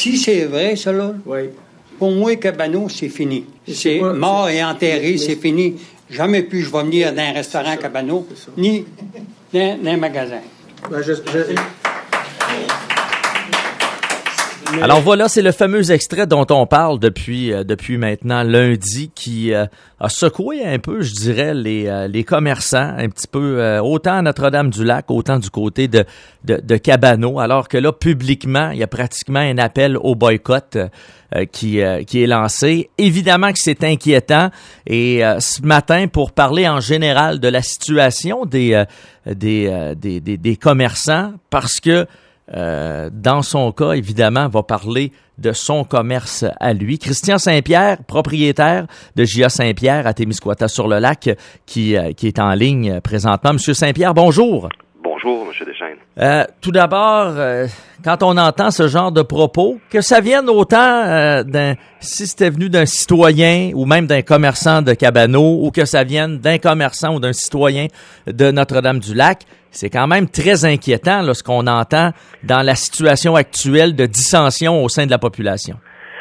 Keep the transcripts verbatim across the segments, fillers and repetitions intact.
Si c'est vrai, ça, là, oui. pour moi, Cabano, c'est fini. Et C'est, c'est pas, mort c'est, et enterré, mais, c'est fini. Jamais plus je vais venir dans un restaurant Cabano, ni dans, dans un magasin. Ben, je, je... Mais... Alors voilà, c'est le fameux extrait dont on parle depuis euh, depuis maintenant lundi qui euh, a secoué un peu, je dirais, les euh, les commerçants, un petit peu, euh, autant à Notre-Dame-du-Lac, autant du côté de, de, de Cabano, alors que là, publiquement, il y a pratiquement un appel au boycott euh, qui, euh, qui est lancé. Évidemment que c'est inquiétant et euh, ce matin, pour parler en général de la situation des, euh, des, euh, des, des, des commerçants, parce que Euh, dans son cas, évidemment, va parler de son commerce à lui. Christian Saint-Pierre, propriétaire de J A Saint-Pierre à Témiscouata-sur-le-Lac, qui, euh, qui est en ligne présentement. Monsieur Saint-Pierre, bonjour. Bonjour, Monsieur Deschênes. Euh, tout d'abord, euh, quand on entend ce genre de propos, que ça vienne autant euh, d'un, si c'était venu d'un citoyen ou même d'un commerçant de Cabano, ou que ça vienne d'un commerçant ou d'un citoyen de Notre-Dame-du-Lac, c'est quand même très inquiétant là, ce qu'on entend dans la situation actuelle de dissension au sein de la population.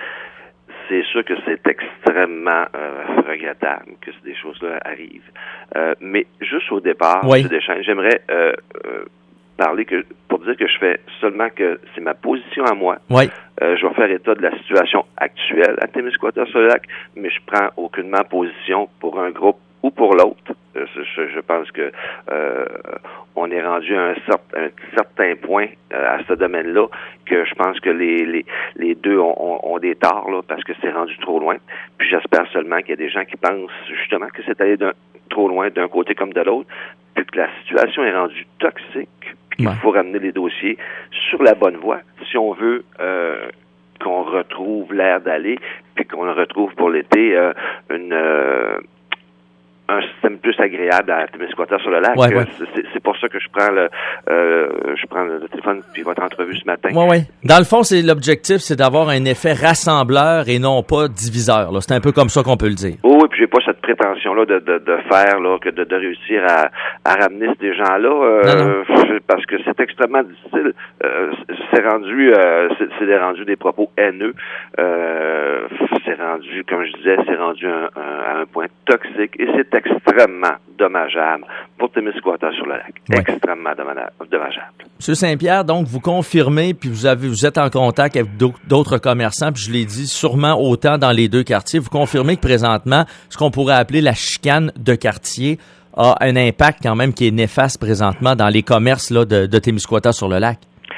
C'est sûr que c'est extrêmement euh, regrettable que des choses-là arrivent. Euh, mais juste au départ, oui. M. Deschênes, j'aimerais euh, euh, parler que pour dire que je fais seulement que c'est ma position à moi. Oui. Euh, je vais faire état de la situation actuelle à Témiscouata-sur-le-Lac, mais je prends aucunement position pour un groupe ou pour l'autre. Euh, je, je pense que euh, on est rendu à un, certain, un certain point euh, à ce domaine-là que je pense que les les, les deux ont, ont, ont des torts là, parce que c'est rendu trop loin. Puis j'espère seulement qu'il y a des gens qui pensent justement que c'est allé d'un, trop loin d'un côté comme de l'autre, puis que la situation est rendue toxique, puis qu'il ouais. faut ramener les dossiers sur la bonne voie si on veut euh, qu'on retrouve l'air d'aller, puis qu'on retrouve pour l'été euh, une euh, un système plus agréable à Témiscouata-sur-le-Lac. Ouais, ouais. C'est, c'est pour ça que je prends le euh, je prends le téléphone puis votre entrevue ce matin. Oui, oui. Dans le fond, c'est l'objectif, c'est d'avoir un effet rassembleur et non pas diviseur. Là. C'est un peu comme ça qu'on peut le dire. Oh, oui, puis j'ai pas cette prétention-là de, de, de faire là, que de, de réussir à, à ramener ces gens-là euh, non, non. parce que c'est extrêmement difficile. Euh, c'est rendu euh, c'est, c'est rendu des propos haineux. Euh, c'est rendu, comme je disais, c'est rendu un, un, à un point toxique et c'est extrêmement dommageable pour Témiscouata-sur-le-Lac. Ouais. Extrêmement dommageable. Monsieur Saint-Pierre, donc, vous confirmez, puis vous avez, vous êtes en contact avec d'autres commerçants, puis je l'ai dit, sûrement autant dans les deux quartiers. Vous confirmez que présentement, ce qu'on pourrait appeler la chicane de quartier a un impact quand même qui est néfaste présentement dans les commerces là, de, de Témiscouata-sur-le-Lac?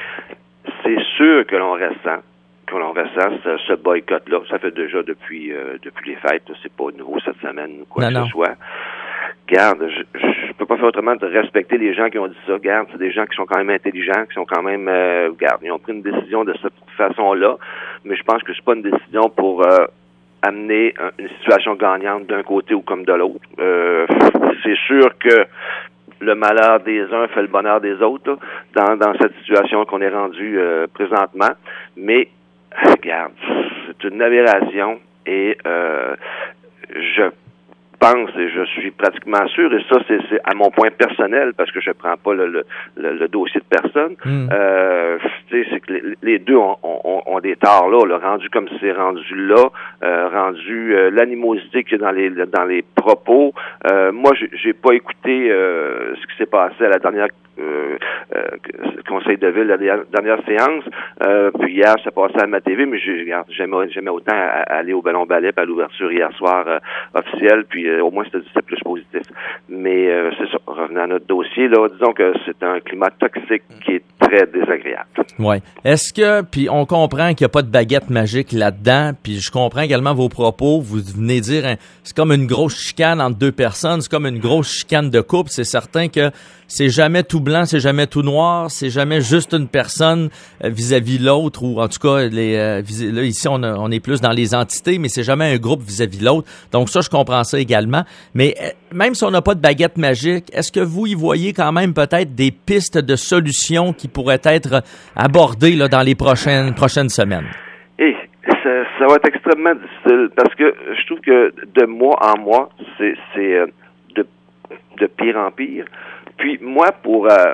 C'est sûr que l'on ressent. que l'on ressent ce, ce boycott-là. Ça fait déjà depuis euh, depuis les fêtes. C'est pas nouveau cette semaine ou quoi non, que non. ce soit. Garde, je, je peux pas faire autrement de respecter les gens qui ont dit ça. Garde, c'est des gens qui sont quand même intelligents, qui sont quand même... Euh, garde, ils ont pris une décision de cette façon-là, mais je pense que c'est pas une décision pour euh, amener un, une situation gagnante d'un côté ou comme de l'autre. Euh, c'est sûr que le malheur des uns fait le bonheur des autres là, dans, dans cette situation qu'on est rendu euh, présentement, mais regarde, c'est une aberration et euh, je pense et je suis pratiquement sûr, et ça c'est, c'est à mon point personnel parce que je prends pas le, le, le, le dossier de personne, mm. euh, tu sais, c'est que les, les deux ont, ont, ont des torts là, le rendu comme c'est rendu là, euh, rendu euh, l'animosité qu'il y a dans les dans les propos. Euh, moi, j'ai, j'ai pas écouté euh, ce qui s'est passé à la dernière Euh, euh, conseil de ville, la dernière, dernière séance. Euh, puis hier, ça passait à ma T V, mais j'ai, regarde, j'aimais, j'aimais autant aller au Ballon Ballet à l'ouverture hier soir euh, officielle, puis euh, au moins c'était, c'était plus positif. Mais euh, c'est ça, revenant à notre dossier, là, disons que c'est un climat toxique qui est très désagréable. Oui. Est-ce que, puis on comprend qu'il n'y a pas de baguette magique là-dedans, puis je comprends également vos propos, vous venez dire, hein, c'est comme une grosse chicane entre deux personnes, c'est comme une grosse chicane de couple, c'est certain que c'est jamais tout blanc, c'est jamais tout noir, c'est jamais juste une personne euh, vis-à-vis l'autre, ou en tout cas, les, euh, vis- là, ici, on, a, on est plus dans les entités, mais c'est jamais un groupe vis-à-vis l'autre. Donc ça, je comprends ça également. Mais euh, même si on n'a pas de baguette magique, est-ce que vous y voyez quand même peut-être des pistes de solutions qui pourraient être abordées là, dans les prochaines, prochaines semaines? Et ça, ça va être extrêmement difficile, parce que je trouve que de mois en mois, c'est, c'est euh, de, de pire en pire. Puis moi, pour euh,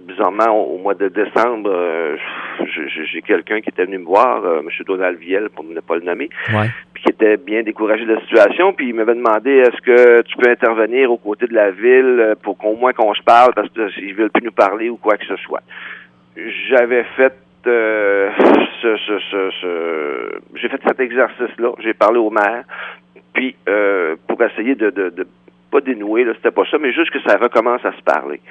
bizarrement, au, au mois de décembre, euh, j'ai, j'ai quelqu'un qui était venu me voir, euh, M. Donald Viel, pour ne pas le nommer, ouais. puis qui était bien découragé de la situation, puis il m'avait demandé est-ce que tu peux intervenir aux côtés de la ville pour qu'au moins qu'on se parle, parce qu'ils veulent plus nous parler ou quoi que ce soit. J'avais fait euh, ce, ce, ce, ce, j'ai fait cet exercice-là, j'ai parlé au maire, puis euh, pour essayer de, de, de pas dénouer, là, c'était pas ça, mais juste que ça recommence à se parler.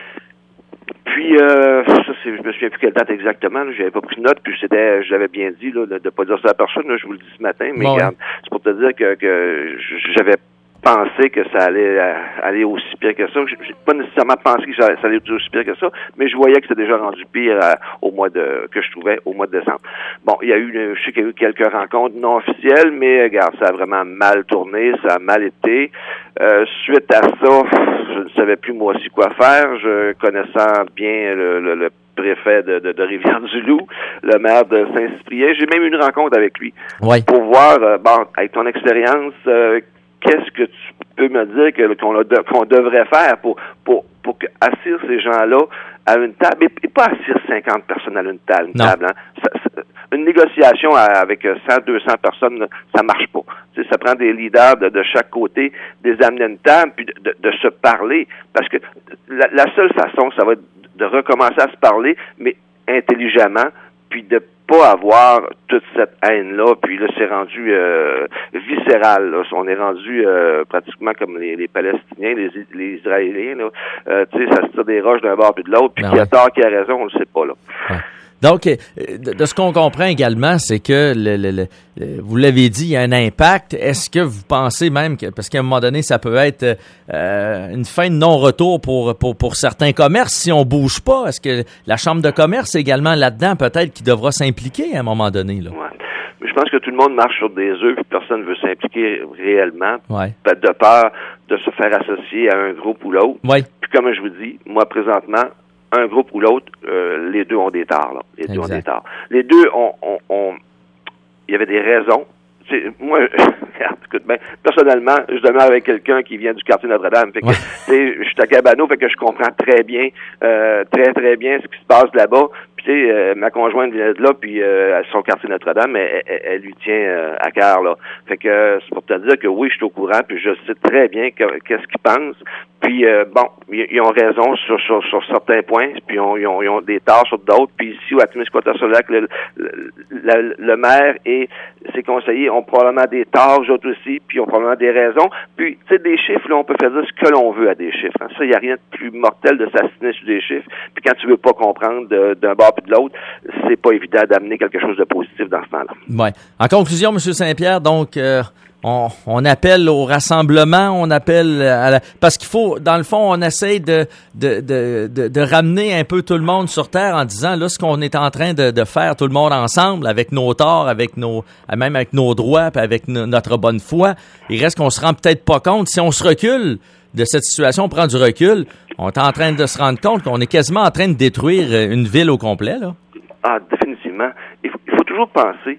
Puis, euh, ça, c'est, je me souviens plus quelle date exactement, là, j'avais pas pris de note, puis c'était, je l'avais bien dit, là, de, de pas dire ça à personne, là, je vous le dis ce matin, mais bon, regarde, ouais. C'est pour te dire que, que j'avais pensé que ça allait euh, aller aussi pire que ça. J'ai, j'ai pas nécessairement pensé que ça, ça allait être aussi pire que ça, mais je voyais que c'était déjà rendu pire euh, au mois de, que je trouvais au mois de décembre. Bon, il y a eu, je sais qu'il y a eu quelques rencontres non officielles, mais regarde, ça a vraiment mal tourné, ça a mal été. Euh, suite à ça, je ne savais plus moi aussi quoi faire. Je connaissant bien le, le, le préfet de, de, de Rivière-du-Loup, le maire de Saint-Cyprien, j'ai même eu une rencontre avec lui. Oui. Pour voir, euh, bon, avec ton expérience, euh, qu'est-ce que tu peux me dire que, qu'on, a de, qu'on devrait faire pour, pour, pour que, assire ces gens-là à une table, et, et pas assire cinquante personnes à une table, une table, hein. Ça, ça, une négociation avec cent, deux cents personnes, ça marche pas. Tu sais, ça prend des leaders de, de chaque côté, des amener à une table, puis de, de, de se parler, parce que la, la seule façon, ça va être de recommencer à se parler, mais intelligemment, puis de pas avoir toute cette haine-là, puis là, c'est rendu euh, viscéral, là. On est rendu euh, pratiquement comme les, les Palestiniens, les, les Israéliens, là. Euh, tu sais, ça se tire des roches d'un bord puis de l'autre, puis qui a tort, qui a raison, on le sait pas, là. Ouais. Donc, de ce qu'on comprend également, c'est que, le, le, le, vous l'avez dit, il y a un impact. Est-ce que vous pensez même que, parce qu'à un moment donné, ça peut être euh, une fin de non-retour pour, pour, pour certains commerces si on bouge pas? Est-ce que la Chambre de commerce également là-dedans, peut-être, qui devra s'impliquer à un moment donné, là? Ouais. Mais je pense que tout le monde marche sur des œufs, puis personne ne veut s'impliquer réellement, ouais. de peur de se faire associer à un groupe ou l'autre. Ouais. Puis comme je vous dis, moi, présentement, un groupe ou l'autre, euh, les deux ont des torts, là. Les deux exact. ont des torts. Les deux ont, ont, ont, il y avait des raisons. C'est, moi, écoute bien, personnellement, je demeure avec quelqu'un qui vient du quartier Notre-Dame. Fait que, ouais. tu sais, je suis à Cabano, fait que je comprends très bien, euh, très, très bien ce qui se passe là-bas. Puis, tu sais, euh, ma conjointe vient de là, puis euh, son quartier Notre-Dame, elle, elle, elle lui tient euh, à cœur, là. Fait que euh, c'est pour te dire que oui, je suis au courant, puis je sais très bien que, qu'est-ce qu'ils pensent. Puis, euh, bon, ils ont raison sur, sur, sur certains points, puis ils ont, ils ont, ils ont des torts sur d'autres. Puis ici, à Témiscouata-sur-le-Lac, le, le, le, le maire et ses conseillers ont probablement des torts, eux autres aussi, puis ils ont probablement des raisons. Puis, tu sais, des chiffres, là, on peut faire dire ce que l'on veut à des chiffres. Hein. Ça, il n'y a rien de plus mortel de s'assiner sur des chiffres. Puis quand tu veux pas comprendre de, d'un bord puis de l'autre, c'est pas évident d'amener quelque chose de positif dans ce temps-là. Ouais. En conclusion, M. Saint-Pierre, donc... Euh... On, on appelle au rassemblement, on appelle à la, parce qu'il faut, dans le fond, on essaye de, de, de, de, de ramener un peu tout le monde sur terre en disant, là, ce qu'on est en train de, de faire tout le monde ensemble, avec nos torts, avec nos, même avec nos droits, puis avec no, notre bonne foi, il reste qu'on se rend peut-être pas compte. Si on se recule de cette situation, on prend du recul, on est en train de se rendre compte qu'on est quasiment en train de détruire une ville au complet, là. Ah, définitivement. Il faut, il faut toujours penser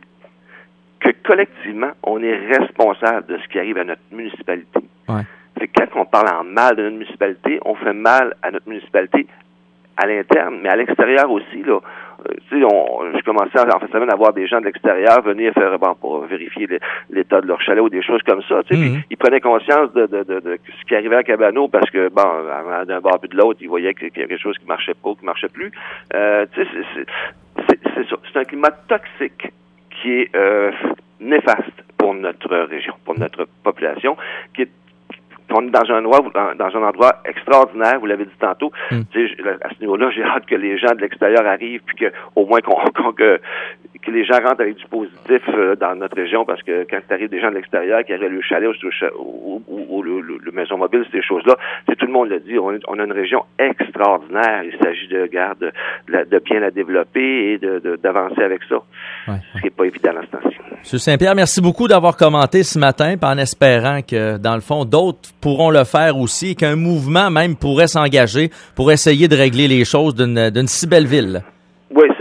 que collectivement, on est responsable de ce qui arrive à notre municipalité. Ouais. Fait que quand on parle en mal de notre municipalité, on fait mal à notre municipalité à l'interne, mais à l'extérieur aussi, là. Euh, tu sais, on, je commençais en fait semaine à voir des gens de l'extérieur venir faire bon, pour vérifier le, l'état de leur chalet ou des choses comme ça. Tu sais, mm-hmm. puis ils prenaient conscience de, de, de, de ce qui arrivait à Cabano parce que bon, d'un bord puis de l'autre, ils voyaient qu'il y avait quelque chose qui marchait pas, qui marchait plus. Euh, tu sais, c'est, c'est, c'est, c'est ça. C'est un climat toxique qui est euh, néfaste pour notre région, pour notre population, qui est on est dans un endroit, dans un endroit extraordinaire, vous l'avez dit tantôt. Mm. Tu sais, à ce niveau-là, j'ai hâte que les gens de l'extérieur arrivent, puis que au moins qu'on, qu'on que, que les gens rentrent avec du positif euh, dans notre région, parce que quand tu arrives des gens de l'extérieur qui arrivent le chalet ou, ou, ou, ou le, le, le maison mobile, ces choses-là, c'est tout le monde le dit. On, on a une région extraordinaire. Il s'agit de, de, de, de bien la développer et de, de, d'avancer avec ça. Ouais, ouais. Ce qui n'est pas évident dans ce temps-ci. M. Saint-Pierre, merci beaucoup d'avoir commenté ce matin, en espérant que, dans le fond, d'autres pourront le faire aussi, qu'un mouvement même pourrait s'engager pour essayer de régler les choses d'une, d'une si belle ville. Oui, c'est ça. J'ai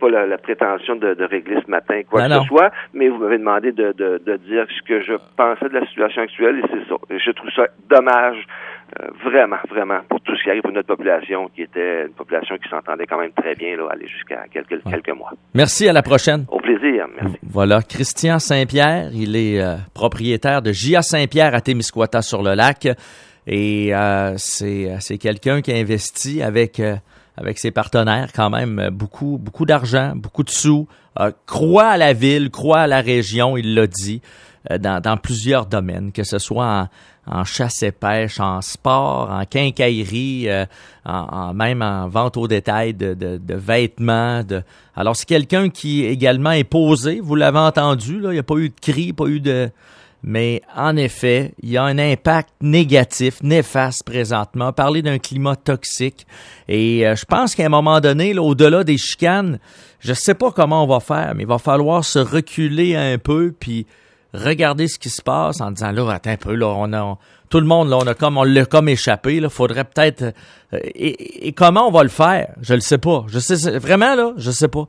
pas la, la prétention de, de régler ce matin quoi non, que ce soit, mais vous m'avez demandé de, de, de dire ce que je pensais de la situation actuelle et c'est ça. Je trouve ça dommage, euh, vraiment, vraiment, pour tout ce qui arrive pour notre population, qui était une population qui s'entendait quand même très bien, là, aller jusqu'à quelques, ouais. quelques mois. Merci, à la prochaine. Au plaisir, merci. Voilà, Christian Saint-Pierre, il est euh, propriétaire de J A Saint-Pierre à Témiscouata-sur-le-Lac et euh, c'est, c'est quelqu'un qui a investi avec... Euh, avec ses partenaires quand même, beaucoup beaucoup d'argent, beaucoup de sous, euh, croit à la ville, croit à la région, il l'a dit, euh, dans, dans plusieurs domaines, que ce soit en, en chasse et pêche, en sport, en quincaillerie, euh, en, en, même en vente au détail de, de, de vêtements. De... Alors, c'est quelqu'un qui également est posé, vous l'avez entendu, là, il n'y a pas eu de cri, pas eu de... Mais en effet, il y a un impact négatif, néfaste présentement. Parler d'un climat toxique. Et euh, je pense qu'à un moment donné, là, au-delà des chicanes, je sais pas comment on va faire, mais il va falloir se reculer un peu puis regarder ce qui se passe en disant là, attends un peu, là, on a on, tout le monde, là, on a comme on l'a comme échappé. Là, faudrait peut-être euh, et, et comment on va le faire? Je le sais pas. Je sais vraiment là, je sais pas.